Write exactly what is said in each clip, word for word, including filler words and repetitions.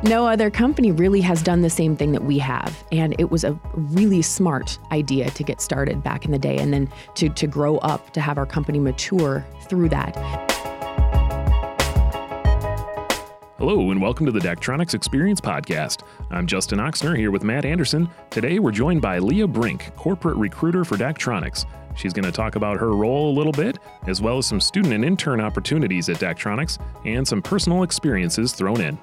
No other company really has done the same thing that we have. And it was a really smart idea to get started back in the day and then to, to grow up, to have our company mature through that. Hello, and welcome to the Daktronics Experience Podcast. I'm Justin Oxner here with Matt Anderson. Today, we're joined by Leah Brink, corporate recruiter for Daktronics. She's going to talk about her role a little bit, as well as some student and intern opportunities at Daktronics, and some personal experiences thrown in.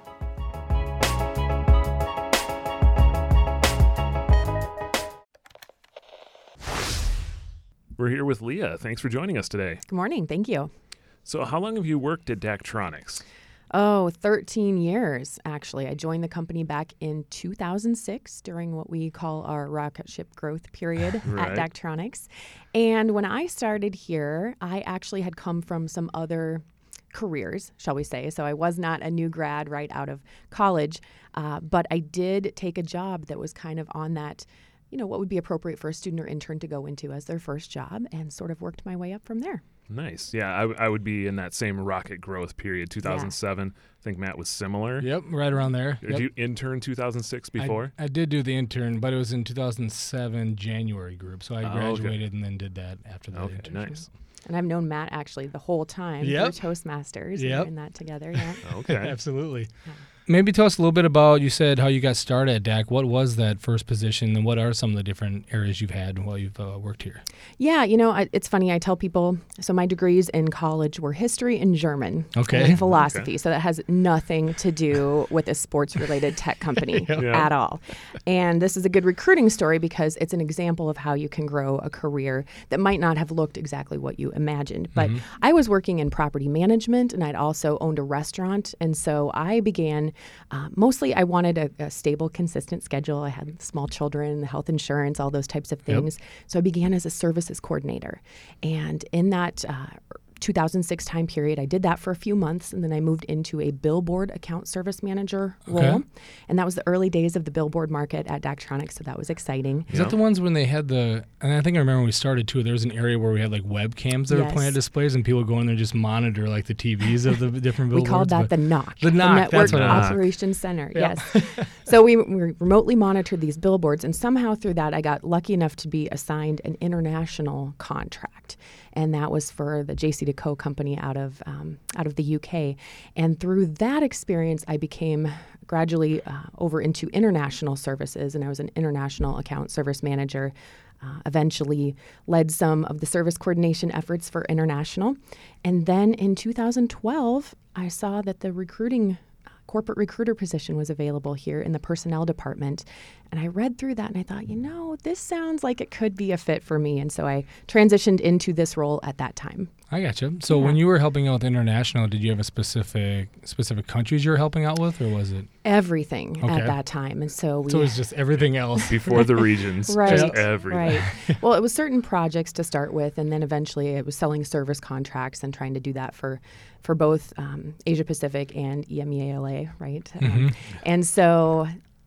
We're here with Leah. Thanks for joining us today. Good morning. Thank you. So how long have you worked at Daktronics? Oh, thirteen years, actually. I joined the company back in two thousand six during what we call our rocket ship growth period Right. at Daktronics. And when I started here, I actually had come from some other careers, shall we say. So I was not a new grad right out of college, uh, but I did take a job that was kind of on that, you know, what would be appropriate for a student or intern to go into as their first job, and sort of worked my way up from there. Nice. Yeah, I, w- I would be in that same rocket growth period, two thousand seven. I think Matt was similar. Yep, right around there. Did Yep. you intern two thousand six before? I, I did do the intern, but it was in two thousand seven January group. So I Oh, okay. graduated and then did that after the Okay, internship. nice. And I've known Matt actually the whole time Yep. through Toastmasters. Yep. And in that together, yeah. Okay. Absolutely. Yeah. Maybe tell us a little bit about, you said how you got started at D A C. What was that first position, and what are some of the different areas you've had while you've uh, worked here? Yeah, you know, I, it's funny. I tell people, so my degrees in college were history and German Okay. and philosophy. Okay. So that has nothing to do with a sports-related tech company Yeah. at all. And this is a good recruiting story because it's an example of how you can grow a career that might not have looked exactly what you imagined. But Mm-hmm. I was working in property management, and I'd also owned a restaurant. And so I began, uh, mostly I wanted a, a stable, consistent schedule. I had small children, health insurance, all those types of things. So I began as a services coordinator. And in that uh, two thousand six time period, I did that for a few months, and then I moved into a billboard account service manager Okay. role. And that was the early days of the billboard market at Daktronics, so that was exciting. Is Yeah. that the ones when they had the, and I think I remember when we started too, there was an area where we had like webcams that Yes. were pointed at displays, and people would go in there and just monitor like the T Vs of the different We billboards. called that but- the N O C, The N O C, Network that's what it is. Operations Center. Yeah. Yes. So we, we remotely monitored these billboards, and somehow through that, I got lucky enough to be assigned an international contract, and that was for the J C Deco company out of um, out of the U K. And through that experience, I became gradually uh, over into international services, and I was an international account service manager. Uh, eventually led some of the service coordination efforts for international. And then in two thousand twelve, I saw that the recruiting, uh, corporate recruiter position was available here in the personnel department. And I read through that and I thought, you know, this sounds like it could be a fit for me. And so I transitioned into this role at that time. I gotcha. So Yeah. when you were helping out with international, did you have a specific specific countries you were helping out with, or was it? Everything Okay. at that time. And so we So it was just everything else. Before the regions, Right, just everything. right. Well, it was certain projects to start with, and then eventually it was selling service contracts and trying to do that for, for both um, Asia Pacific and E M E A L A, right? Um, Mhm. and so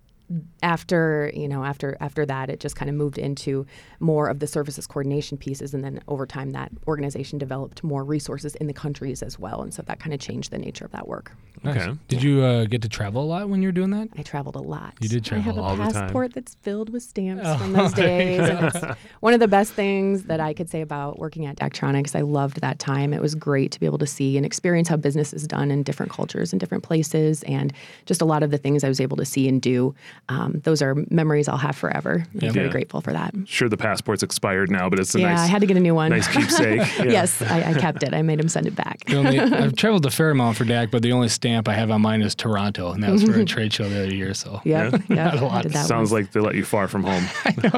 after you know after after that, it just kind of moved into more of the services coordination pieces, and then over time that organization developed more resources in the countries as well, and so that kind of changed the nature of that work. Nice. Okay. Did you uh, get to travel a lot when you were doing that? I traveled a lot. You did I have travel a all the time. passport that's filled with stamps Oh, from those there you days. go. And it's one of the best things that I could say about working at Daktronics. I loved that time. It was great to be able to see and experience how business is done in different cultures and different places, and just a lot of the things I was able to see and do. Um, those are memories I'll have forever. I'm Yeah. very Yeah. grateful for that. Sure, the passport's expired now, but it's a yeah, nice, I had to get a new one. nice keepsake. Yeah. Yes, I, I kept it. I made him send it back. The only, I've traveled a fair amount for D A C, but the only stamp I have on mine is Toronto, and that was for a trade show the other year. So Yep, yep. Not a I lot. did that Sounds once. like they let you far from home.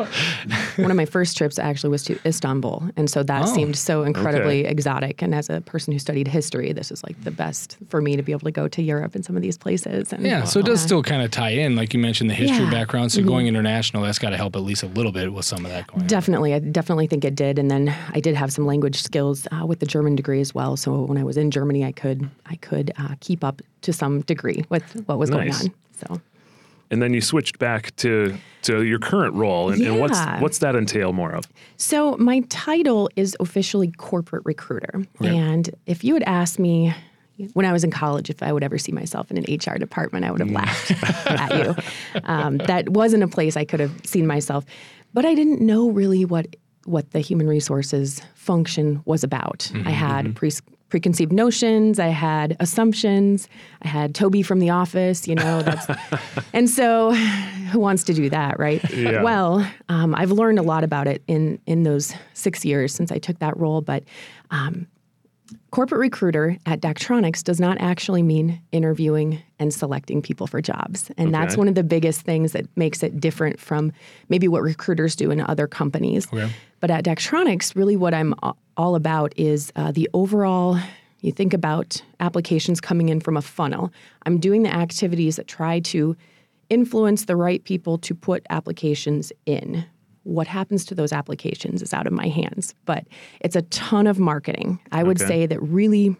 One of my first trips actually was to Istanbul, and so that Oh, seemed so incredibly exotic. And as a person who studied history, this is like the best for me to be able to go to Europe and some of these places. And yeah, so it does uh, still kind of tie in, like you mentioned, the history Yeah. background. So going international, that's got to help at least a little bit with some of that going on. Definitely, I definitely think it did. And then I did have some language skills uh, with the German degree as well. So when I was in Germany, I could I could uh, keep up to some degree with what was Nice. going on. So And then you switched back to to your current role, and, and what's Yeah. what's that entail more of? So my title is officially corporate recruiter. Right. And if you had asked me, when I was in college, if I would ever see myself in an H R department, I would have laughed at you. Um, that wasn't a place I could have seen myself. But I didn't know really what what the human resources function was about. Mm-hmm. I had pre- preconceived notions. I had assumptions. I had Toby from The Office, you know. That's, and so who wants to do that, right? Yeah. Well, um, I've learned a lot about it in, in those six years since I took that role. But um, corporate recruiter at Daktronics does not actually mean interviewing and selecting people for jobs. And Okay. that's one of the biggest things that makes it different from maybe what recruiters do in other companies. Okay. But at Daktronics, really what I'm all about is uh, the overall, you think about applications coming in from a funnel. I'm doing the activities that try to influence the right people to put applications in. What happens to those applications is out of my hands, but it's a ton of marketing. I would Okay. say that really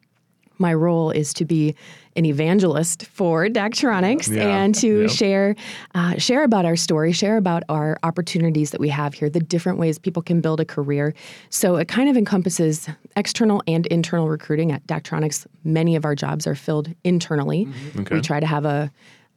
my role is to be an evangelist for Daktronics Yeah. and to Yep. share uh, share about our story, share about our opportunities that we have here, the different ways people can build a career. So it kind of encompasses external and internal recruiting. At Daktronics, many of our jobs are filled internally. Okay. We try to have a,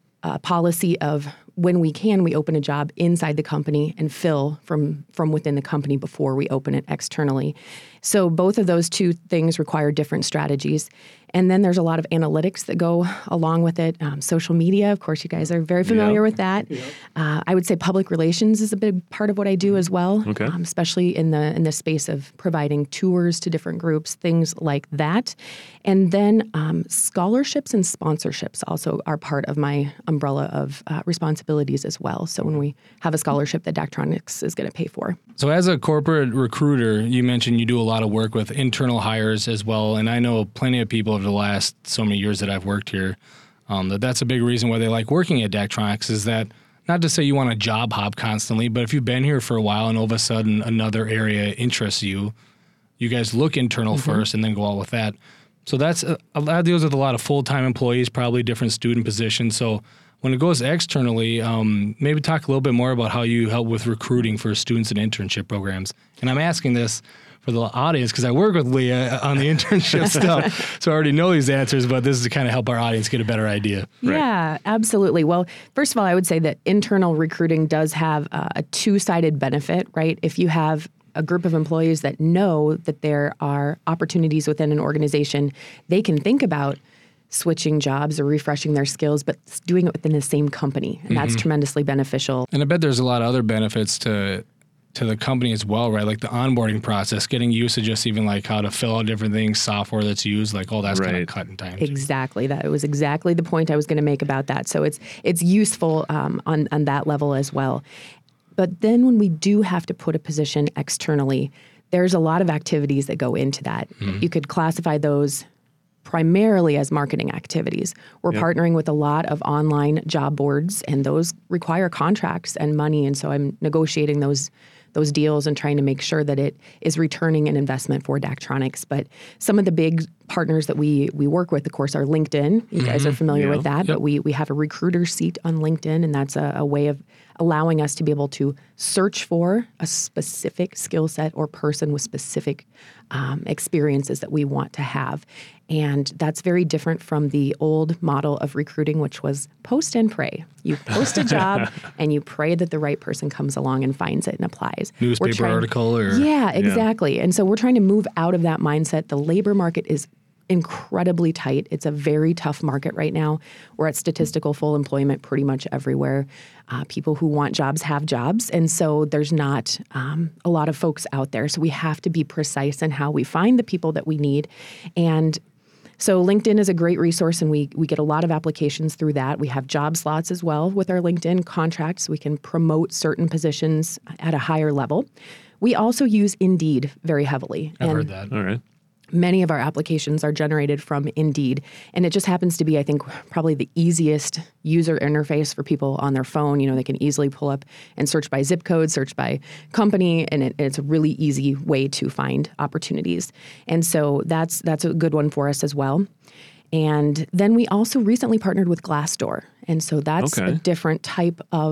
a policy of when we can, we open a job inside the company and fill from from within the company before we open it externally. So both of those two things require different strategies. And then there's a lot of analytics that go along with it. Um, social media, of course, you guys are very familiar Yep. with that. Uh, I would say public relations is a big part of what I do as well, Okay. um, especially in the in the space of providing tours to different groups, things like that. And then um, scholarships and sponsorships also are part of my umbrella of uh, responsibilities as well. So when we have a scholarship that Daktronics is going to pay for. So as a corporate recruiter, you mentioned you do a lot of work with internal hires as well. And I know plenty of people over the last so many years that I've worked here, um, that that's a big reason why they like working at Daktronics is that, not to say you want to job hop constantly, but if you've been here for a while and all of a sudden another area interests you, you guys look internal mm-hmm. first and then go out with that. So that's a, a lot of deals with a lot of full-time employees, probably different student positions. So when it goes externally, um, maybe talk a little bit more about how you help with recruiting for students and internship programs. And I'm asking this for the audience because I work with Leah on the internship stuff, so I already know these answers, but this is to kind of help our audience get a better idea. Right. Yeah, absolutely. Well, first of all, I would say that internal recruiting does have uh, a two-sided benefit, right? If you have a group of employees that know that there are opportunities within an organization, they can think about switching jobs or refreshing their skills, but doing it within the same company. And that's mm-hmm. tremendously beneficial. And I bet there's a lot of other benefits to to the company as well, right? Like the onboarding process, getting used to just even like how to fill out different things, software that's used, like all that's right. kind of cut in time. Exactly. That was exactly the point I was going to make about that. So it's it's useful um, on, on that level as well. But then when we do have to put a position externally, there's a lot of activities that go into that. Mm-hmm. You could classify those primarily as marketing activities. We're yep. partnering with a lot of online job boards, and those require contracts and money. And so I'm negotiating those those deals and trying to make sure that it is returning an investment for Daktronics. But some of the big partners that we we work with, of course, are LinkedIn. You mm-hmm. guys are familiar yeah. with that. Yep. But we we have a recruiter seat on LinkedIn, and that's a, a way of allowing us to be able to search for a specific skill set or person with specific um, experiences that we want to have. And that's very different from the old model of recruiting, which was post and pray. You post a job and you pray that the right person comes along and finds it and applies. Newspaper trying, article or... Yeah, exactly. Yeah. And so we're trying to move out of that mindset. The labor market is incredibly tight. It's a very tough market right now. We're at statistical full employment pretty much everywhere. Uh, people who want jobs have jobs. And so there's not um, a lot of folks out there. So we have to be precise in how we find the people that we need. And so LinkedIn is a great resource, and we we get a lot of applications through that. We have job slots as well with our LinkedIn contracts. We can promote certain positions at a higher level. We also use Indeed very heavily. I've heard that. All right. Many of our applications are generated from Indeed, and it just happens to be, I think, probably the easiest user interface for people on their phone. You know, they can easily pull up and search by zip code, search by company, and it, it's a really easy way to find opportunities. And so that's that's a good one for us as well. And then we also recently partnered with Glassdoor, and so that's okay. a different type of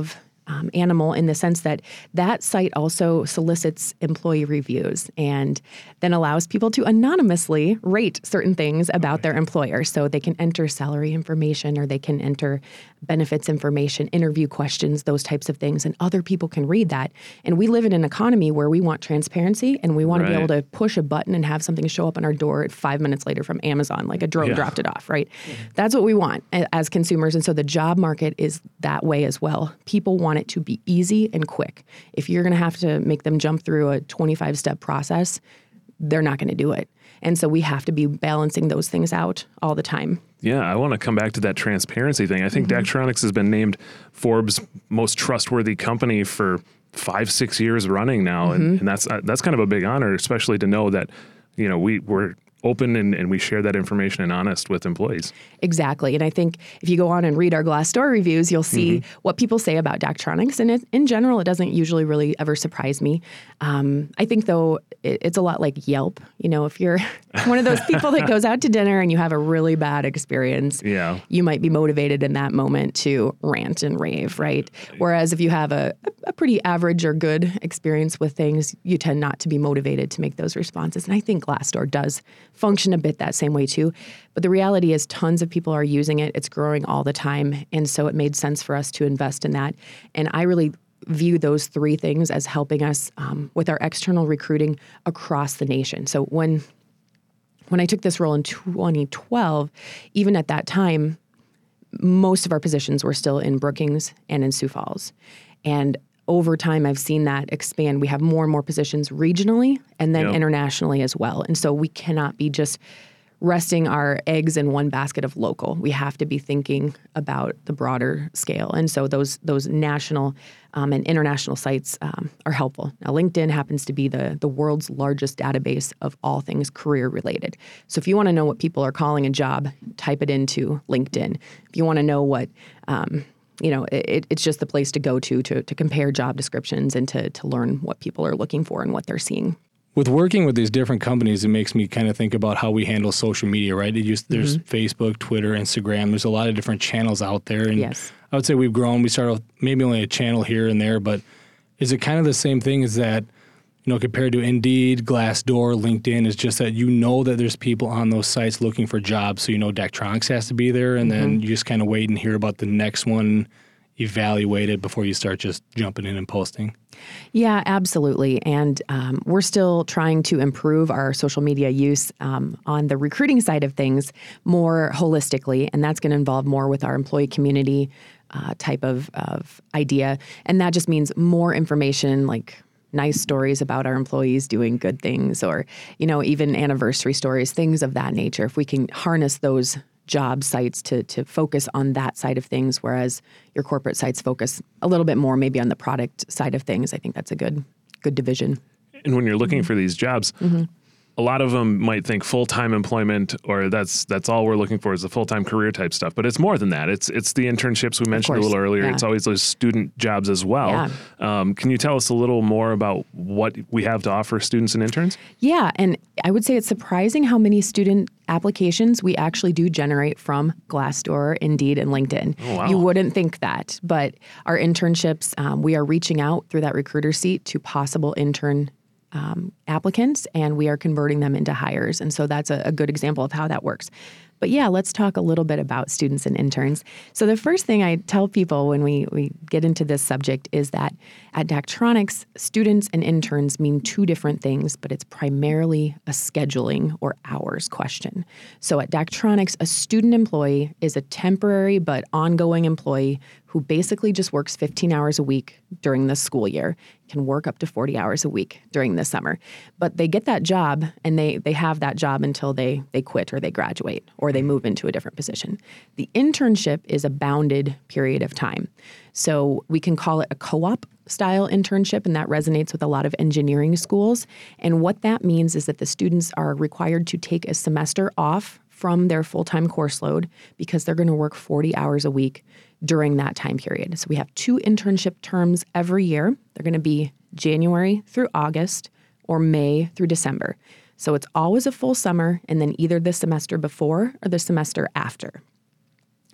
um, animal in the sense that that site also solicits employee reviews and then allows people to anonymously rate certain things about their employer. So they can enter salary information, or they can enter benefits information, interview questions, those types of things, and other people can read that. And we live in an economy where we want transparency, and we want right. to be able to push a button and have something show up on our door five minutes later from Amazon, like a drone yeah. dropped it off, right? Yeah. That's what we want as consumers. And so the job market is that way as well. People want it to be easy and quick. If you're going to have to make them jump through a twenty-five step process, they're not going to do it. And so we have to be balancing those things out all the time. Yeah, I want to come back to that transparency thing. I think mm-hmm. Daktronics has been named Forbes' most trustworthy company for five, six years running now. Mm-hmm. And, and that's uh, that's kind of a big honor, especially to know that, you know, we, we're open and, and we share that information and honest with employees. Exactly. And I think if you go on and read our Glassdoor reviews, you'll see mm-hmm. what people say about Daktronics. And it, in general, it doesn't usually really ever surprise me. Um, I think, though, it, it's a lot like Yelp. You know, if you're one of those people that goes out to dinner and you have a really bad experience, yeah. you might be motivated in that moment to rant and rave, right? Whereas if you have a, a pretty average or good experience with things, you tend not to be motivated to make those responses. And I think Glassdoor does function a bit that same way too. But the reality is tons of people are using it. It's growing all the time. And so it made sense for us to invest in that. And I really view those three things as helping us um, with our external recruiting across the nation. So when when I took this role in twenty twelve, even at that time, most of our positions were still in Brookings and in Sioux Falls. And over time, I've seen that expand. We have more and more positions regionally and then yep. internationally as well. And so we cannot be just resting our eggs in one basket of local. We have to be thinking about the broader scale. And so those those national um, and international sites um, are helpful. Now, LinkedIn happens to be the, the world's largest database of all things career related. So if you want to know what people are calling a job, type it into LinkedIn. If you want to know what... Um, You know, it, it's just the place to go to, to to compare job descriptions and to to learn what people are looking for and what they're seeing. With working with these different companies, it makes me kind of think about how we handle social media, right? It used, there's mm-hmm. Facebook, Twitter, Instagram. There's a lot of different channels out there. And yes. I would say we've grown. We started with maybe only a channel here and there, but is it kind of the same thing as that, you know, compared to Indeed, Glassdoor, LinkedIn, is just that you know that there's people on those sites looking for jobs, so you know Daktronics has to be there, and mm-hmm. then you just kind of wait and hear about the next one evaluated before you start just jumping in and posting? Yeah, absolutely. And um, we're still trying to improve our social media use um, on the recruiting side of things more holistically, and that's going to involve more with our employee community uh, type of, of idea. And that just means more information, like nice stories about our employees doing good things, or, you know, even anniversary stories, things of that nature. If we can harness those job sites to to focus on that side of things, whereas your corporate sites focus a little bit more maybe on the product side of things, I think that's a good good division. And when you're looking mm-hmm. for these jobs, mm-hmm. a lot of them might think full-time employment, or that's that's all we're looking for is the full-time career type stuff. But it's more than that. It's it's the internships we mentioned a little earlier. Yeah. It's always those student jobs as well. Yeah. Um, can you tell us a little more about what we have to offer students and interns? Yeah, and I would say it's surprising how many student applications we actually do generate from Glassdoor, Indeed, and LinkedIn. Oh, wow. You wouldn't think that, but our internships, um, we are reaching out through that recruiter seat to possible intern Um, applicants, and we are converting them into hires. And so that's a, a good example of how that works. But yeah, let's talk a little bit about students and interns. So the first thing I tell people when we, we get into this subject is that at Daktronics, students and interns mean two different things, but it's primarily a scheduling or hours question. So at Daktronics, a student employee is a temporary but ongoing employee who basically just works fifteen hours a week during the school year, can work up to forty hours a week during the summer. But they get that job, and they they have that job until they they quit or they graduate or they move into a different position. The internship is a bounded period of time. So we can call it a co-op style internship, and that resonates with a lot of engineering schools. And what that means is that the students are required to take a semester off from their full-time course load because they're going to work forty hours a week during that time period. So we have two internship terms every year. They're going to be January through August or May through December. So it's always a full summer, and then either the semester before or the semester after.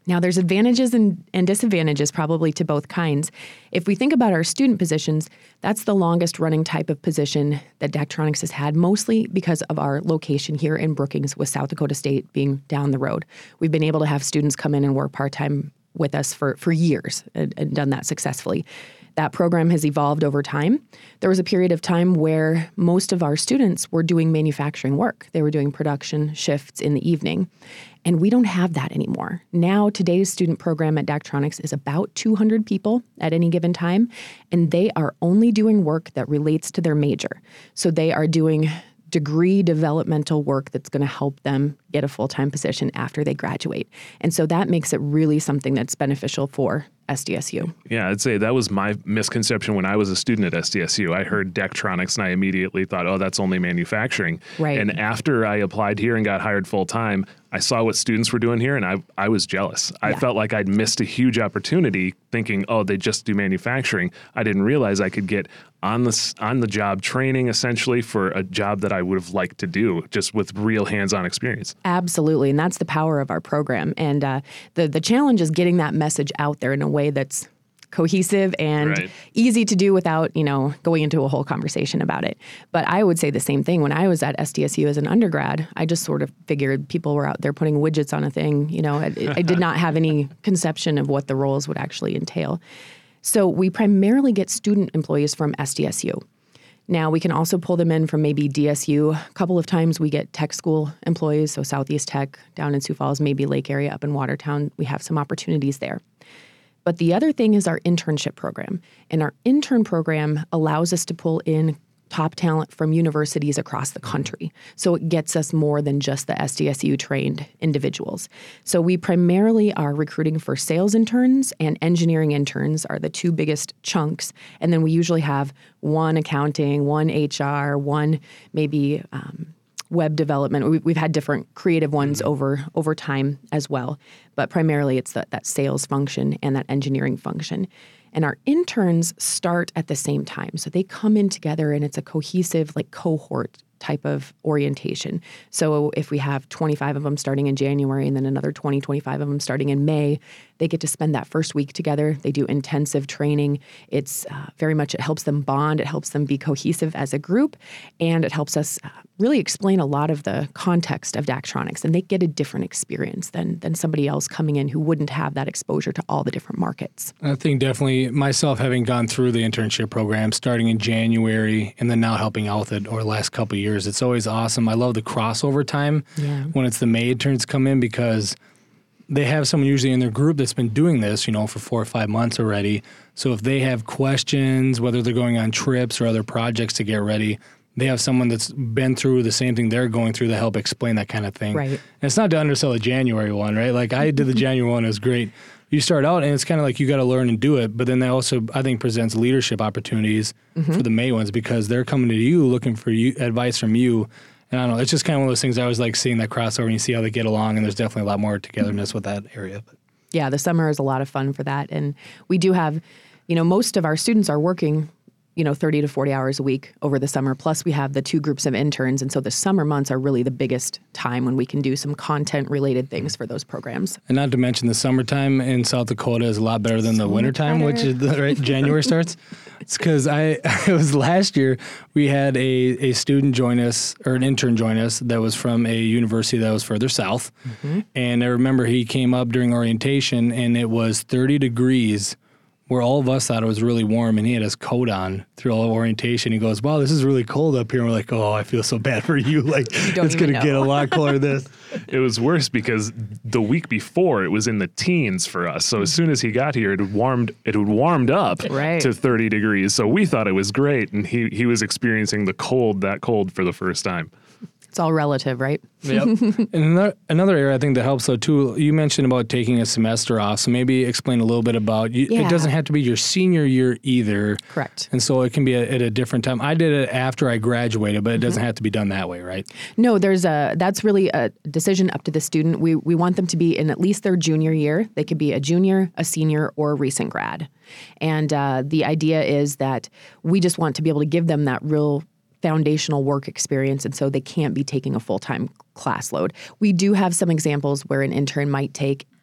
Now, there's advantages and, and disadvantages probably to both kinds. If we think about our student positions, that's the longest running type of position that Daktronics has had, mostly because of our location here in Brookings, with South Dakota State being down the road. We've been able to have students come in and work part-time with us for, for years and, and done that successfully. That program has evolved over time. There was a period of time where most of our students were doing manufacturing work. They were doing production shifts in the evening. And we don't have that anymore. Now, today's student program at Daktronics is about two hundred people at any given time, and they are only doing work that relates to their major. So they are doing degree developmental work that's going to help them get a full-time position after they graduate. And so that makes it really something that's beneficial for S D S U. Yeah, I'd say that was my misconception when I was a student at S D S U. I heard Daktronics and I immediately thought, oh, that's only manufacturing. Right. And after I applied here and got hired full time, I saw what students were doing here and I I was jealous. I Yeah. felt like I'd missed a huge opportunity thinking, oh, they just do manufacturing. I didn't realize I could get on the, on the job training essentially for a job that I would have liked to do, just with real hands-on experience. Absolutely, and that's the power of our program. And uh, the the challenge is getting that message out there in a way that's cohesive and Right. easy to do without, you know, going into a whole conversation about it. But I would say the same thing. When I was at S D S U as an undergrad, I just sort of figured people were out there putting widgets on a thing. You know, I, I did not have any conception of what the roles would actually entail. So we primarily get student employees from S D S U. Now, we can also pull them in from maybe D S U. A couple of times we get tech school employees, so Southeast Tech down in Sioux Falls, maybe Lake area up in Watertown. We have some opportunities there. But the other thing is our internship program. And our intern program allows us to pull in top talent from universities across the country. So it gets us more than just the S D S U trained individuals. So we primarily are recruiting for sales interns, and engineering interns are the two biggest chunks. And then we usually have one accounting, one H R, one maybe um, web development. We, we've had different creative ones over over time as well. But primarily it's that, that sales function and that engineering function. And our interns start at the same time. So they come in together and it's a cohesive, like cohort type of orientation. So if we have twenty-five of them starting in January and then another twenty, twenty-five of them starting in May, they get to spend that first week together. They do intensive training. It's uh, very much, it helps them bond. It helps them be cohesive as a group. And it helps us uh, really explain a lot of the context of Daktronics. And they get a different experience than, than somebody else coming in who wouldn't have that exposure to all the different markets. I think definitely myself, having gone through the internship program starting in January and then now helping out with it over the last couple of years, it's always awesome. I love the crossover time Yeah. when it's the May interns come in, because they have someone usually in their group that's been doing this, you know, for four or five months already. So if they have questions, whether they're going on trips or other projects to get ready, they have someone that's been through the same thing they're going through to help explain that kind of thing. Right. And it's not to undersell the January one, right? Like I did the January one, it was great. You start out and it's kind of like you got to learn and do it, but then that also, I think, presents leadership opportunities mm-hmm. for the May ones, because they're coming to you looking for you, advice from you. And I don't know, it's just kind of one of those things I always like seeing that crossover and you see how they get along, and there's definitely a lot more togetherness mm-hmm. with that area. But. Yeah, the summer is a lot of fun for that. And we do have, you know, most of our students are working, you know, thirty to forty hours a week over the summer. Plus we have the two groups of interns. And so the summer months are really the biggest time when we can do some content related things for those programs. And not to mention the summertime in South Dakota is a lot better than so the wintertime, which is the, right, January starts. It's because I, it was last year we had a, a student join us, or an intern join us, that was from a university that was further south. Mm-hmm. And I remember he came up during orientation and it was thirty degrees, where all of us thought it was really warm, and he had his coat on through all of orientation. He goes, wow, this is really cold up here. And we're like, oh, I feel so bad for you. Like, you it's going to get a lot colder than this. It was worse because the week before it was in the teens for us. So as soon as he got here, it had warmed, it had warmed up right. to thirty degrees. So we thought it was great. And he, he was experiencing the cold, that cold for the first time. It's all relative, right? Yep. And another, another area I think that helps though too, you mentioned about taking a semester off. So maybe explain a little bit about, you, yeah. it doesn't have to be your senior year either. Correct. And so it can be a, at a different time. I did it after I graduated, but it doesn't mm-hmm. have to be done that way, right? No, there's a, that's really a decision up to the student. We, we want them to be in at least their junior year. They could be a junior, a senior, or a recent grad. And uh, the idea is that we just want to be able to give them that real foundational work experience, and so they can't be taking a full-time class load. We do have some examples where an intern might take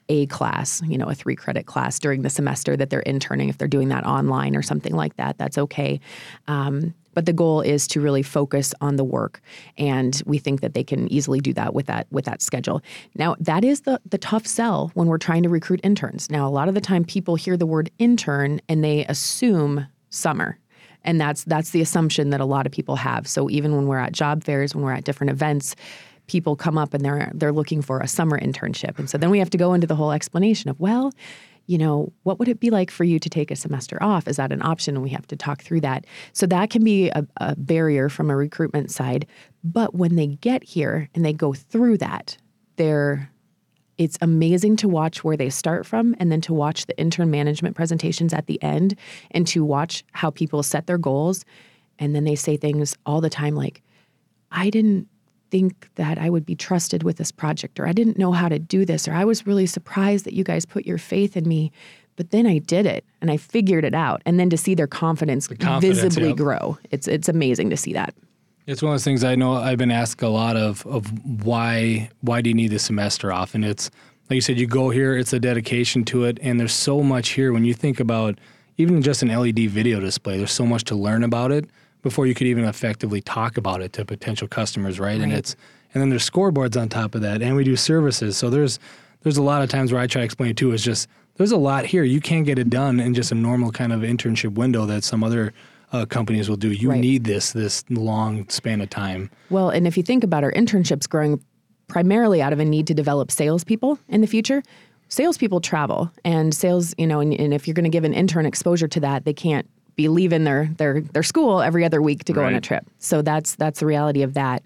a class, you know, a three credit class during the semester that they're interning. If they're doing that online or something like that, that's okay. Um, but the goal is to really focus on the work, and we think that they can easily do that with that with that schedule. Now, that is the the tough sell when we're trying to recruit interns. Now, a lot of the time, people hear the word intern and they assume summer. And that's that's the assumption that a lot of people have. So even when we're at job fairs, when we're at different events, people come up and they're they're looking for a summer internship. And so then we have to go into the whole explanation of, well, you know, what would it be like for you to take a semester off? Is that an option? And we have to talk through that. So that can be a, a barrier from a recruitment side. But when they get here and they go through that, they're it's amazing to watch where they start from, and then to watch the intern management presentations at the end, and to watch how people set their goals. And then they say things all the time like, I didn't think that I would be trusted with this project, or I didn't know how to do this, or I was really surprised that you guys put your faith in me, but then I did it and I figured it out. And then to see their confidence, the confidence visibly yep. grow, it's it's amazing to see that. It's one of those things I know I've been asked a lot of, of why why do you need the semester off? And it's, like you said, you go here, it's a dedication to it, and there's so much here. When you think about even just an L E D video display, there's so much to learn about it before you could even effectively talk about it to potential customers, right? right? And it's and then there's scoreboards on top of that, and we do services. So there's there's a lot of times where I try to explain it too, is just there's a lot here. You can't get it done in just a normal kind of internship window that some other Uh, companies will do. You right. need this this long span of time. Well, and if you think about our internships growing primarily out of a need to develop salespeople in the future, salespeople travel, and sales, you know, and, and if you're going to give an intern exposure to that, they can't be leaving their their their school every other week to go right. on a trip. So that's that's the reality of that.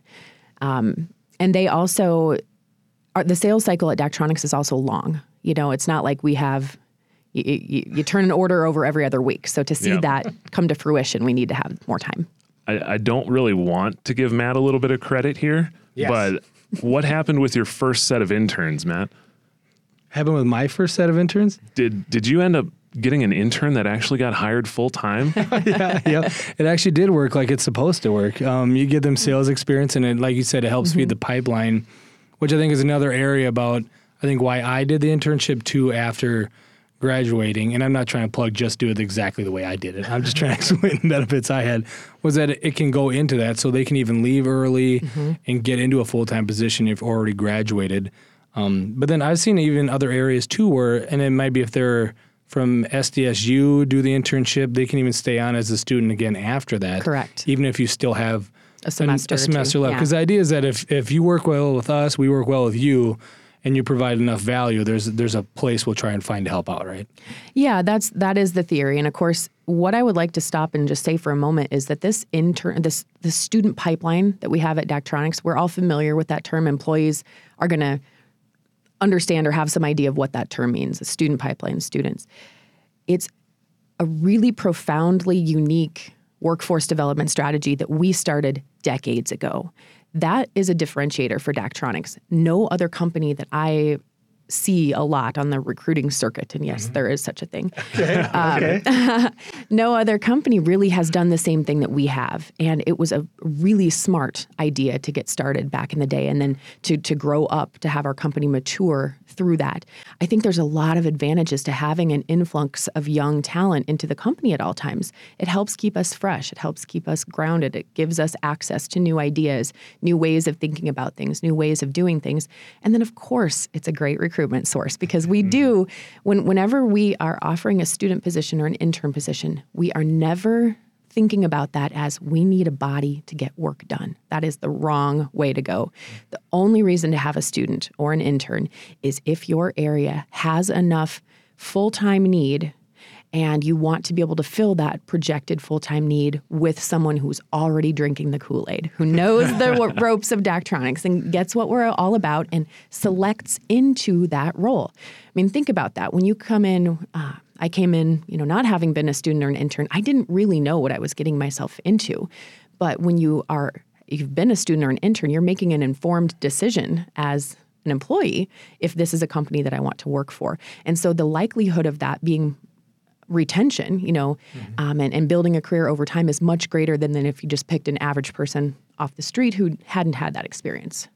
Um, and they also are, the sales cycle at Daktronics is also long. You know, it's not like we have. You, you, you turn an order over every other week. So to see yeah. that come to fruition, we need to have more time. I, I don't really want to give Matt a little bit of credit here, yes. but what happened with your first set of interns, Matt? Happened with my first set of interns? Did Did you end up getting an intern that actually got hired full time? yeah, yeah, it actually did work like it's supposed to work. Um, you give them sales experience, and it, like you said, it helps mm-hmm. feed the pipeline, which I think is another area about, I think, why I did the internship too after graduating, and I'm not trying to plug Just Do It exactly the way I did it. I'm just trying to explain the benefits I had, was that it can go into that so they can even leave early mm-hmm. and get into a full-time position if already graduated. Um, but then I've seen even other areas too where, and it might be if they're from S D S U, do the internship, they can even stay on as a student again after that. Correct. Even if you still have a semester, a, a semester left. Yeah. Because the idea is that if, if you work well with us, we work well with you, and you provide enough value, there's there's a place we'll try and find to help out, right? Yeah, that's that is the theory. And of course, what I would like to stop and just say for a moment is that this intern, this this student pipeline that we have at Daktronics, we're all familiar with that term. Employees are going to understand or have some idea of what that term means. A student pipeline, students. It's a really profoundly unique workforce development strategy that we started decades ago. That is a differentiator for Daktronics. No other company that I see a lot on the recruiting circuit, and yes, mm-hmm. there is such a thing. Okay. Um, okay. No other company really has done the same thing that we have. And it was a really smart idea to get started back in the day, and then to to grow up, to have our company mature through that. I think there's a lot of advantages to having an influx of young talent into the company at all times. It helps keep us fresh. It helps keep us grounded. It gives us access to new ideas, new ways of thinking about things, new ways of doing things. And then, of course, it's a great recruitment source, because we do, when whenever we are offering a student position or an intern position, we are never thinking about that as we need a body to get work done. That is the wrong way to go. The only reason to have a student or an intern is if your area has enough full-time need and you want to be able to fill that projected full-time need with someone who's already drinking the Kool-Aid, who knows the ropes of Daktronics and gets what we're all about and selects into that role. I mean, think about that. When you come in, uh, I came in, you know, not having been a student or an intern, I didn't really know what I was getting myself into. But when you are, you've been a student or an intern, you're making an informed decision as an employee if this is a company that I want to work for. And so the likelihood of that being retention, you know, mm-hmm. um, and, and building a career over time is much greater than, than if you just picked an average person off the street who hadn't had that experience.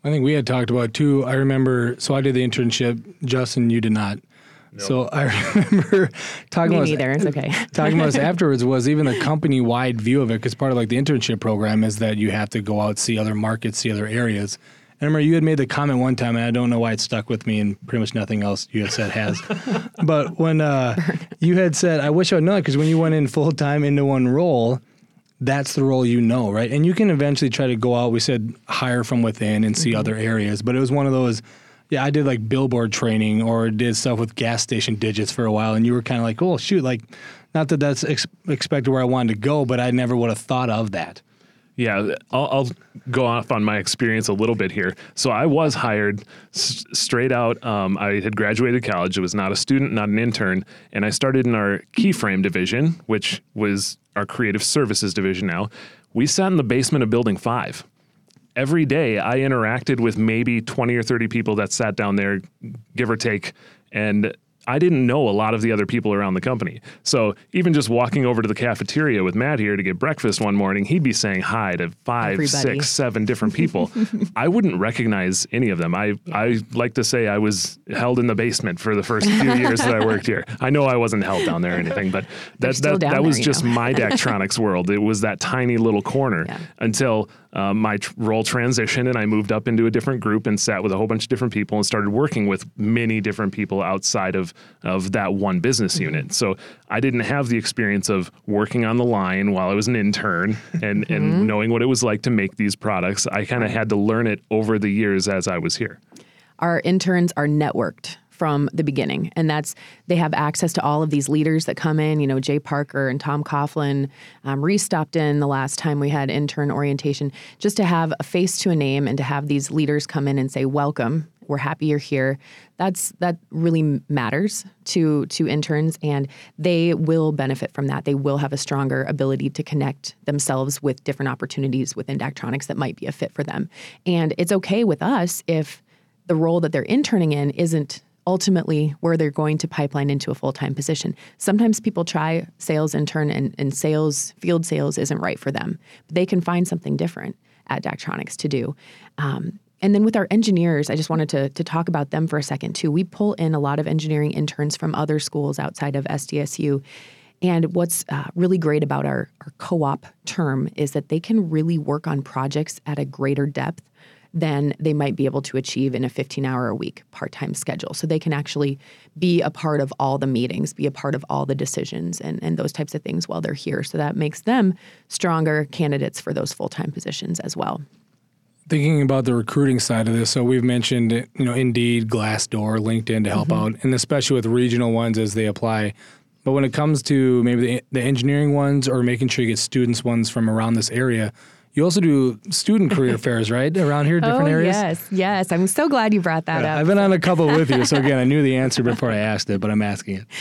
I think we had talked about too. I remember, so I did the internship. Justin, you did not. Nope. So I remember talking Me about neither. It's okay. talking about this afterwards was even the company-wide view of it, because part of like the internship program is that you have to go out, see other markets, see other areas. And I remember you had made the comment one time, and I don't know why it stuck with me, and pretty much nothing else you had said has. But when uh, you had said, I wish I would know it, because when you went in full-time into one role, that's the role you know, right? And you can eventually try to go out, we said hire from within and see mm-hmm. other areas. But it was one of those, yeah, I did like billboard training or did stuff with gas station digits for a while. And you were kind of like, oh, shoot, like, not that that's ex- expected where I wanted to go, but I never would have thought of that. Yeah, I'll, I'll go off on my experience a little bit here. So I was hired s- straight out. Um, I had graduated college. It was not a student, not an intern. And I started in our Keyframe division, which was our creative services division now. We sat in the basement of building five. Every day I interacted with maybe twenty or thirty people that sat down there, give or take. And I didn't know a lot of the other people around the company. So even just walking over to the cafeteria with Matt here to get breakfast one morning, he'd be saying hi to five, Everybody. six, seven different people. I wouldn't recognize any of them. I, I like to say I was held in the basement for the first few years that I worked here. I know I wasn't held down there or anything, but that that, that was there, just know. my Daktronics world. It was that tiny little corner yeah. until Uh, my tr- role transitioned and I moved up into a different group and sat with a whole bunch of different people and started working with many different people outside of, of that one business mm-hmm. unit. So I didn't have the experience of working on the line while I was an intern and, mm-hmm. and knowing what it was like to make these products. I kind of had to learn it over the years as I was here. Our interns are networked from the beginning. And that's, they have access to all of these leaders that come in, you know, Jay Parker and Tom Coughlin. Um, Reese stopped in the last time we had intern orientation, just to have a face to a name and to have these leaders come in and say, welcome, we're happy you're here. That's, that really matters to, to interns, and they will benefit from that. They will have a stronger ability to connect themselves with different opportunities within Daktronics that might be a fit for them. And it's okay with us if the role that they're interning in isn't ultimately where they're going to pipeline into a full-time position. Sometimes people try sales intern and, and sales, field sales isn't right for them, but they can find something different at Daktronics to do. Um, and then with our engineers, I just wanted to, to talk about them for a second too. We pull in a lot of engineering interns from other schools outside of S D S U. And what's uh, really great about our, our co-op term is that they can really work on projects at a greater depth than they might be able to achieve in a fifteen hour a week part-time schedule. So they can actually be a part of all the meetings, be a part of all the decisions and, and those types of things while they're here. So that makes them stronger candidates for those full-time positions as well. Thinking about the recruiting side of this, so we've mentioned, you know, Indeed, Glassdoor, LinkedIn to help mm-hmm. out, and especially with regional ones as they apply. But when it comes to maybe the, the engineering ones or making sure you get students ones from around this area, you also do student career fairs, right? Around here, different oh, areas? yes, yes. I'm so glad you brought that yeah, up. I've been on a couple with you. So again, I knew the answer before I asked it, but I'm asking it.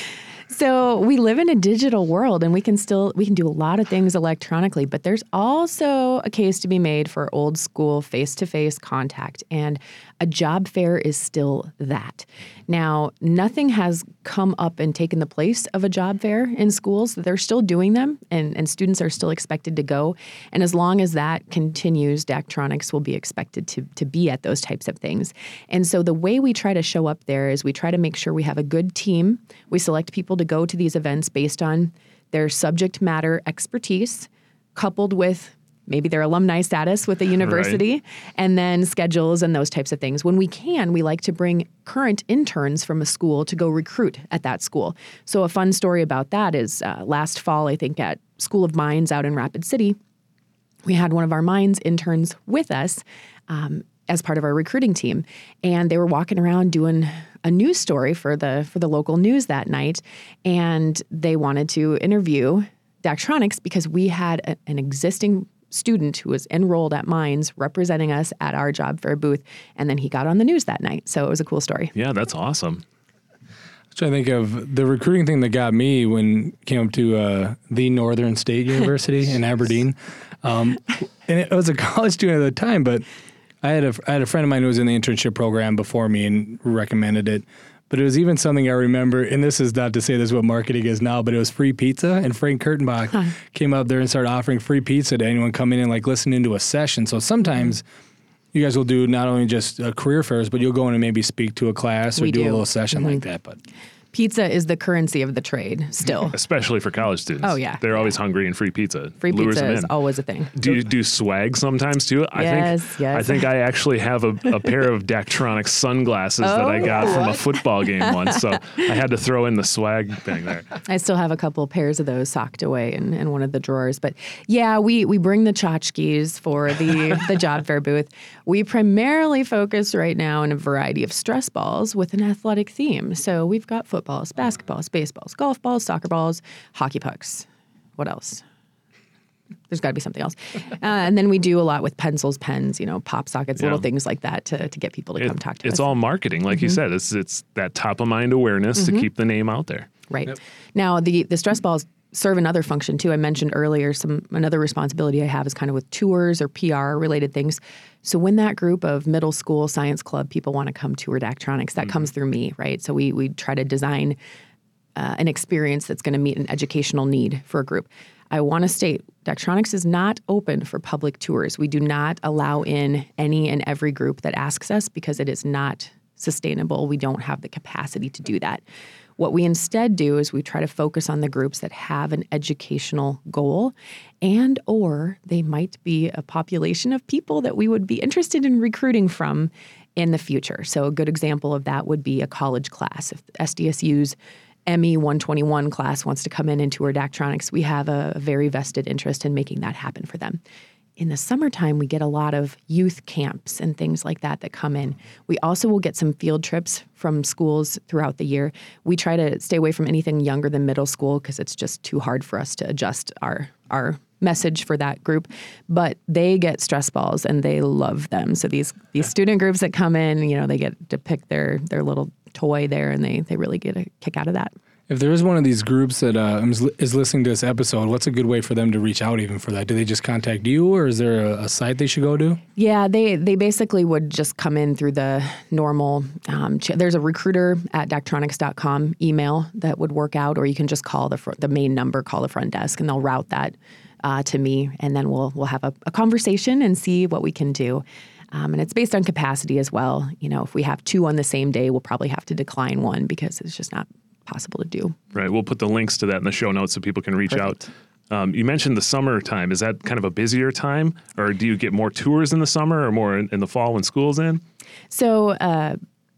So we live in a digital world and we can still, we can do a lot of things electronically, but there's also a case to be made for old school face-to-face contact, and a job fair is still that. Now, nothing has come up and taken the place of a job fair in schools. They're still doing them, and, and students are still expected to go. And as long as that continues, Daktronics will be expected to, to be at those types of things. And so the way we try to show up there is we try to make sure we have a good team. We select people to go to these events based on their subject matter expertise, coupled with maybe their alumni status with the university, right. and then schedules and those types of things. When we can, we like to bring current interns from a school to go recruit at that school. So a fun story about that is uh, last fall, I think at School of Mines out in Rapid City, we had one of our mines interns with us um, as part of our recruiting team. And they were walking around doing a news story for the for the local news that night. And they wanted to interview Daktronics because we had a, an existing student who was enrolled at Mines representing us at our job fair booth. And then he got on the news that night. So it was a cool story. Yeah, that's awesome. I'm trying to think of the recruiting thing that got me when it came up to uh, the Northern State University in Aberdeen. Um, and it was a college student at the time, but I had a, I had a friend of mine who was in the internship program before me and recommended it. But it was even something I remember, and this is not to say this is what marketing is now, but it was free pizza, and Frank Kurtenbach huh. came up there and started offering free pizza to anyone coming in, like listening to a session. So sometimes you guys will do not only just uh, career fairs, but you'll go in and maybe speak to a class or We do, do. a little session Mm-hmm. like that. But Pizza is the currency of the trade still. Especially for college students. Oh, yeah. They're always hungry and free pizza. Free lures pizza them is in. always a thing. Do you do swag sometimes too? I Yes, think yes. I think I actually have a, a pair of Daktronics sunglasses that I Oh, got from a what? football game once. So I had to throw in the swag thing there. I still have a couple pairs of those socked away in, in one of the drawers. But yeah, we we bring the tchotchkes for the, the job fair booth. We primarily focus right now on a variety of stress balls with an athletic theme. So we've got footballs, basketballs, baseballs, golf balls, soccer balls, hockey pucks. What else? There's got to be something else. Uh, and then we do a lot with pencils, pens, you know, pop sockets, Yeah. little things like that to, to get people to It- come talk to it's us. all marketing, like you said. It's it's that top of mind awareness to keep the name out there. Right. Now, the, the stress balls serve another function too. I mentioned earlier some another responsibility I have is kind of with tours or P R related things. So when that group of middle school science club people want to come tour Daktronics, that comes through me, right? So we we try to design uh, an experience that's going to meet an educational need for a group. I want to state Daktronics is not open for public tours. We do not allow in any and every group that asks us because it is not sustainable. We don't have the capacity to do that. What we instead do is we try to focus on the groups that have an educational goal and or they might be a population of people that we would be interested in recruiting from in the future. So a good example of that would be a college class. If S D S U's M E one twenty-one class wants to come in and tour Daktronics, we have a, a very vested interest in making that happen for them. In the summertime, we get a lot of youth camps and things like that that come in. We also will get some field trips from schools throughout the year. We try to stay away from anything younger than middle school because it's just too hard for us to adjust our our message for that group. But they get stress balls and they love them. So these these student groups that come in, you know, they get to pick their their little toy there and they they really get a kick out of that. if there is one of these groups that uh, is, is listening to this episode, what's a good way for them to reach out even for that? Do they just contact you, or is there a, a site they should go to? Yeah, they they basically would just come in through the normal, um, ch- there's a recruiter at daktronics dot com email that would work out, or you can just call the fr- the main number, call the front desk, and they'll route that uh, to me, and then we'll we'll have a, a conversation and see what we can do. Um, and it's based on capacity as well. You know, if we have two on the same day, we'll probably have to decline one because it's just not possible to do. Right. We'll put the links to that in the show notes so people can reach Perfect. out. Um, you mentioned the summertime. Is that kind of a busier time, or do you get more tours in the summer or more in, in the fall when school's in? So uh,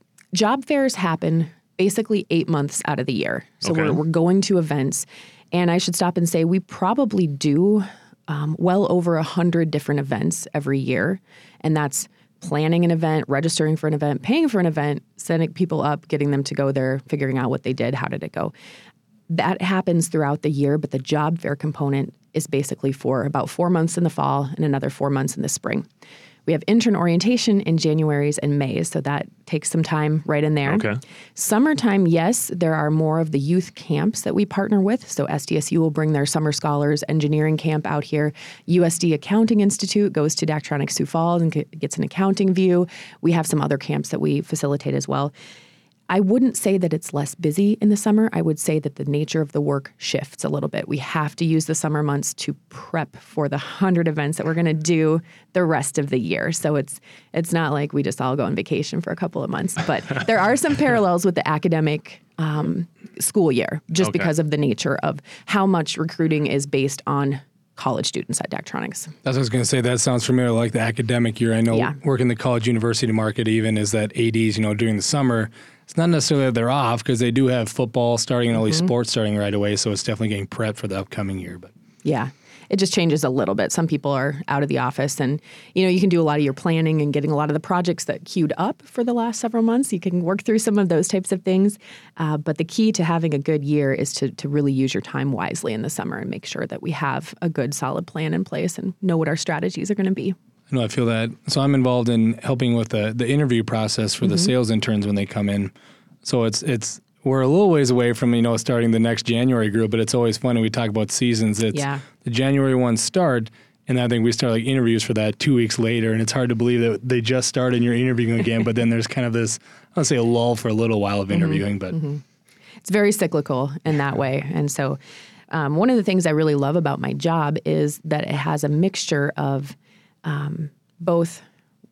job fairs happen basically eight months out of the year. So Okay. we're, we're going to events. And I should stop and say we probably do um, well over one hundred different events every year. And that's planning an event, registering for an event, paying for an event, setting people up, getting them to go there, figuring out what they did, how did it go. That happens throughout the year, but the job fair component is basically for about four months in the fall and another four months in the spring. We have intern orientation in January's and May's, so that takes some time right in there. Okay. Summertime, yes, there are more of the youth camps that we partner with. So S D S U will bring their Summer Scholars Engineering Camp out here. U S D Accounting Institute goes to Daktronics Sioux Falls and g- gets an accounting view. We have some other camps that we facilitate as well. I wouldn't say that it's less busy in the summer. I would say that the nature of the work shifts a little bit. We have to use the summer months to prep for the hundred events that we're going to do the rest of the year. So it's it's not like we just all go on vacation for a couple of months. But there are some parallels with the academic um, school year, just Okay. because of the nature of how much recruiting is based on college students at Daktronics. That's what I was going to say. That sounds familiar, like the academic year. I know Yeah. working the college university market even is that A Ds, you know, during the summer, it's not necessarily that they're off because they do have football starting and all these sports starting right away. So it's definitely getting prepped for the upcoming year. But Yeah. It just changes a little bit. Some people are out of the office and, you know, you can do a lot of your planning and getting a lot of the projects that queued up for the last several months. You can work through some of those types of things. Uh, but the key to having a good year is to, to really use your time wisely in the summer and make sure that we have a good, solid plan in place and know what our strategies are going to be. I know I feel that. So I'm involved in helping with the, the interview process for the sales interns when they come in. So it's it's we're a little ways away from, you know, starting the next January group, but it's always fun when we talk about seasons. It's Yeah. the January ones start, and I think we start like interviews for that two weeks later, and it's hard to believe that they just started and you're interviewing again, but then there's kind of this, I don't say a lull for a little while of interviewing, but It's very cyclical in that way. And so um, one of the things I really love about my job is that it has a mixture of um, both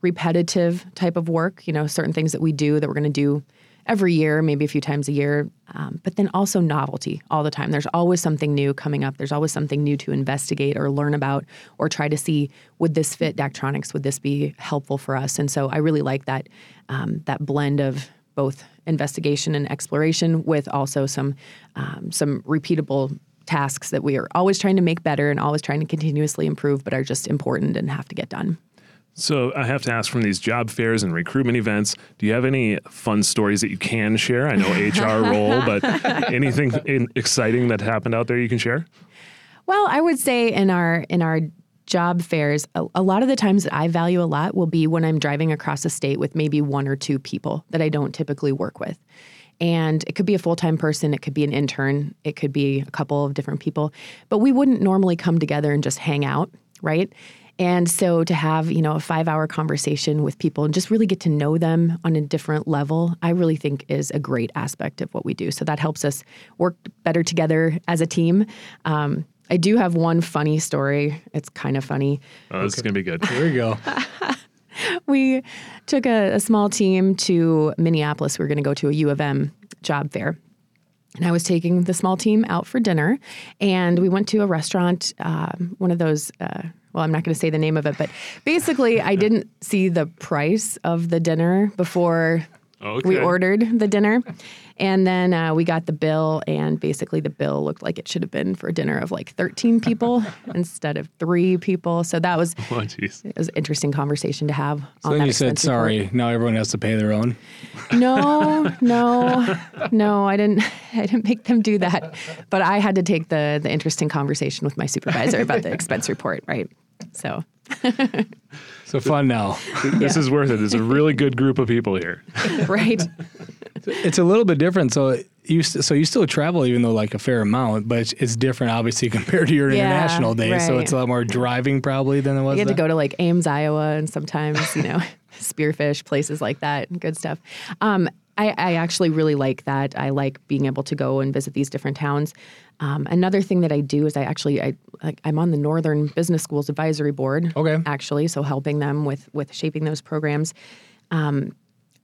repetitive type of work, you know, certain things that we do that we're going to do every year, maybe a few times a year, um, but then also novelty all the time. There's always something new coming up. There's always something new to investigate or learn about or try to see, would this fit Daktronics? Would this be helpful for us? And so I really like that um, that blend of both investigation and exploration with also some um, some repeatable tasks that we are always trying to make better and always trying to continuously improve, but are just important and have to get done. So I have to ask, from these job fairs and recruitment events, do you have any fun stories that you can share? I know H R role, but anything in, exciting that happened out there you can share? Well, I would say in our in our job fairs, a, a lot of the times that I value a lot will be when I'm driving across the state with maybe one or two people that I don't typically work with. And it could be a full-time person, it could be an intern, it could be a couple of different people, but we wouldn't normally come together and just hang out, right? And so to have, you know, a five-hour conversation with people and just really get to know them on a different level, I really think is a great aspect of what we do. So that helps us work better together as a team. Um, I do have one funny story. It's kind of funny. Oh, this okay. is going to be good. Here we go. We took a, a small team to Minneapolis. We were going to go to a U of M job fair. And I was taking the small team out for dinner, and we went to a restaurant, uh, one of those, uh, well, I'm not going to say the name of it, but basically I didn't see the price of the dinner before okay. we ordered the dinner. And then uh, we got the bill, and basically the bill looked like it should have been for a dinner of like thirteen people instead of three people. So that was, oh, geez. It was an interesting conversation to have. So on then that you said, sorry, report. Now everyone has to pay their own? No, no, no, I didn't I didn't make them do that. But I had to take the the interesting conversation with my supervisor about the expense report, right? So... So fun now. This yeah. is worth it. There's a really good group of people here. Right. It's a little bit different. So you so you still travel, even though like a fair amount, but it's, it's different obviously compared to your yeah, international day. Right. So it's a lot more driving probably than it was. We had then. to go to like Ames, Iowa, and sometimes, you know, Spearfish, places like that, and good stuff. Um, I, I actually really like that. I like being able to go and visit these different towns. Um, another thing that I do is I actually, I, like, I'm on the Northern Business Schools Advisory Board, okay. actually, so helping them with, with shaping those programs. Um,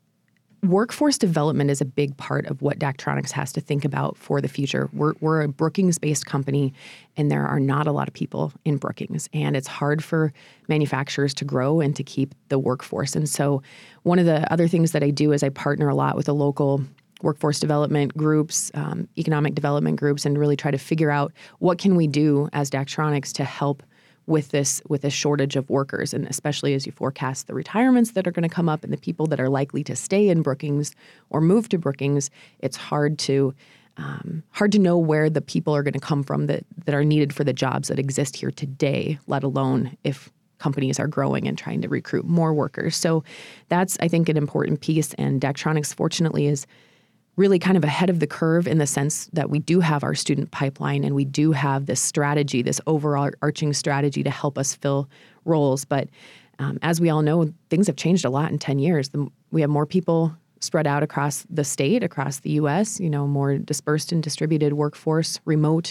workforce development is a big part of what Daktronics has to think about for the future. We're, we're a Brookings-based company, and there are not a lot of people in Brookings, and it's hard for manufacturers to grow and to keep the workforce. And so one of the other things that I do is I partner a lot with the local workforce development groups, um, economic development groups, and really try to figure out what can we do as Daktronics to help with this with this shortage of workers, and especially as you forecast the retirements that are going to come up and the people that are likely to stay in Brookings or move to Brookings, it's hard to um, hard to know where the people are going to come from that that are needed for the jobs that exist here today, let alone if companies are growing and trying to recruit more workers. So that's, I think, an important piece, and Daktronics, fortunately, is really kind of ahead of the curve in the sense that we do have our student pipeline and we do have this strategy, this overarching strategy to help us fill roles. But um, as we all know, things have changed a lot in ten years. The, we have more people spread out across the state, across the U S, you know, more dispersed and distributed workforce, remote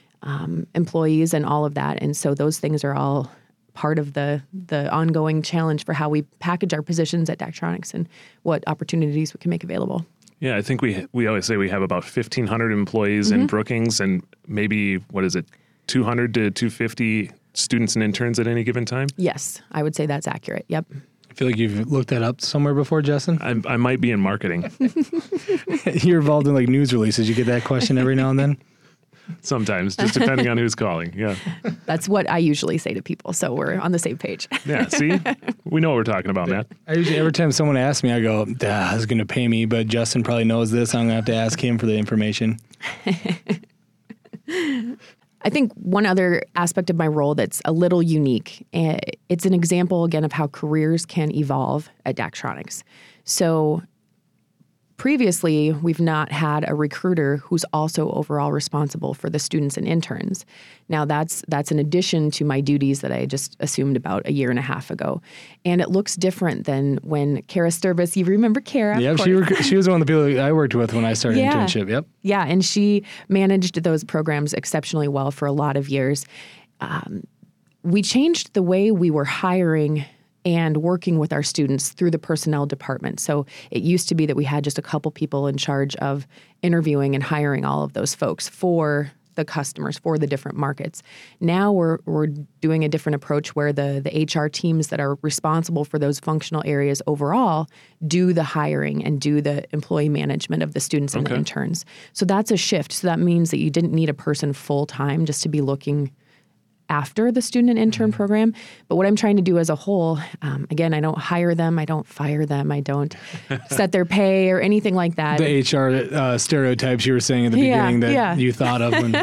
um, employees, and all of that. And so those things are all part of the the ongoing challenge for how we package our positions at Daktronics and what opportunities we can make available. Yeah, I think we we always say we have about fifteen hundred employees mm-hmm. in Brookings, and maybe, what is it, two hundred to two hundred fifty students and interns at any given time? Yes, I would say that's accurate. Yep. I feel like you've looked that up somewhere before, Justin. I, I might be in marketing. You're involved in like news releases. You get that question every now and then? Sometimes, just depending on who's calling. Yeah. That's what I usually say to people, so we're on the same page. Yeah, see? We know what we're talking about, Matt. I usually, every time someone asks me, I go, "Duh, who's going to pay me?" But Justin probably knows this. I'm going to have to ask him for the information. I think one other aspect of my role that's a little unique, it's an example, again, of how careers can evolve at Daktronics. So previously, we've not had a recruiter who's also overall responsible for the students and interns. Now, that's that's an addition to my duties that I just assumed about a year and a half ago. And it looks different than when Kara Sturbis, you remember Kara? Yeah, she, rec- she was one of the people I worked with when I started yeah. internship. Yep. Yeah, and she managed those programs exceptionally well for a lot of years. Um, we changed the way we were hiring and working with our students through the personnel department. So it used to be that we had just a couple people in charge of interviewing and hiring all of those folks for the customers, for the different markets. Now we're we're doing a different approach where the, the H R teams that are responsible for those functional areas overall do the hiring and do the employee management of the students and Okay. the interns. So that's a shift. So that means that you didn't need a person full-time just to be looking after the student and intern Mm-hmm. program. But what I'm trying to do as a whole, um, again, I don't hire them, I don't fire them, I don't set their pay or anything like that. The H R uh, stereotypes you were saying at the Yeah, beginning that yeah. you thought of. When,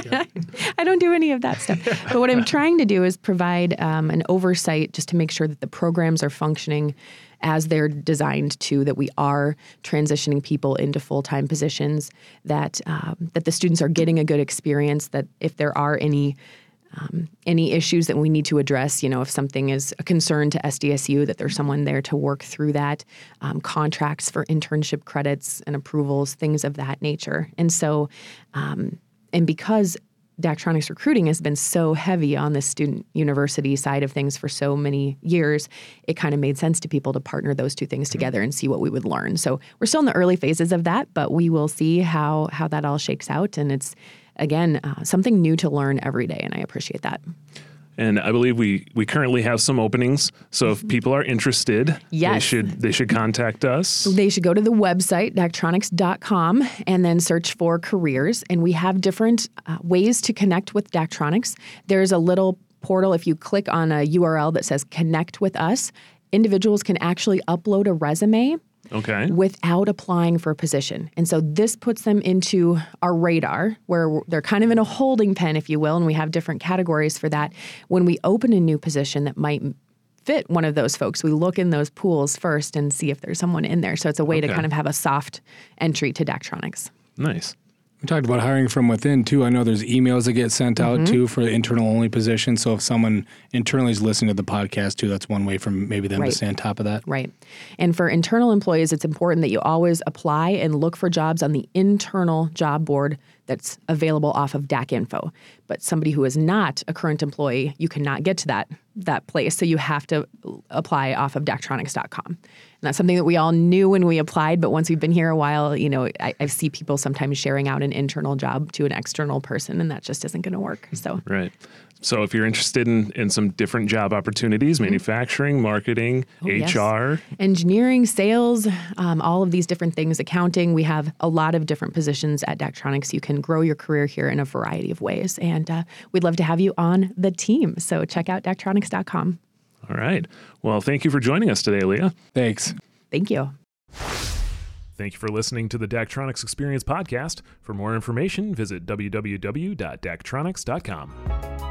I don't do any of that stuff. But what I'm trying to do is provide um, an oversight just to make sure that the programs are functioning as they're designed to, that we are transitioning people into full-time positions, that um, that the students are getting a good experience, that if there are any Um, any issues that we need to address, you know, if something is a concern to S D S U, that there's someone there to work through that, um, contracts for internship credits and approvals, things of that nature. And so, um, and because Daktronics recruiting has been so heavy on the student university side of things for so many years, it kind of made sense to people to partner those two things together and see what we would learn. So we're still in the early phases of that, but we will see how how that all shakes out. And it's, again, uh, something new to learn every day, and I appreciate that. And I believe we, we currently have some openings. So if people are interested, they Yes. should they should contact us. They should go to the website, daktronics dot com, and then search for careers. And we have different uh, ways to connect with Daktronics. There's a little portal. If you click on a U R L that says Connect with Us, individuals can actually upload a resume Okay. without applying for a position. And so this puts them into our radar, where they're kind of in a holding pen, if you will, and we have different categories for that. When we open a new position that might fit one of those folks, we look in those pools first and see if there's someone in there. So it's a way Okay. to kind of have a soft entry to Daktronics. Nice. we talked about hiring from within too. I know there's emails that get sent out too for the internal only position. So if someone internally is listening to the podcast too, that's one way for maybe them Right. to stay on top of that. Right. And for internal employees, it's important that you always apply and look for jobs on the internal job board that's available off of D A C Info. But somebody who is not a current employee, you cannot get to that that place. So you have to apply off of daktronics dot com. And that's something that we all knew when we applied, but once we've been here a while, you know, I, I see people sometimes sharing out an internal job to an external person, and that just isn't going to work. So Right. So if you're interested in, in some different job opportunities, manufacturing, marketing, Oh, yes. H R, engineering, sales, um, all of these different things, accounting, we have a lot of different positions at Daktronics. You can grow your career here in a variety of ways. And uh, we'd love to have you on the team. So check out daktronics dot com. all right. Well, thank you for joining us today, Leah. Thanks. Thank you. Thank you for listening to the Daktronics Experience podcast. For more information, visit w w w dot daktronics dot com.